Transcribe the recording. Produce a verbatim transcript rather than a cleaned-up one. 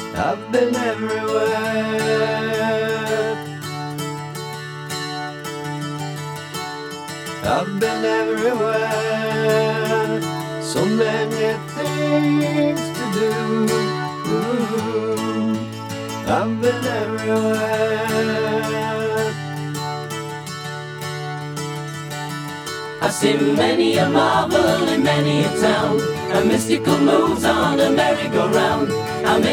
I've been everywhere. I've been everywhere. So many things to do. Ooh, I've been everywhere. I've seen many a marvel in many a town, and mystical moves on a merry-go-round. I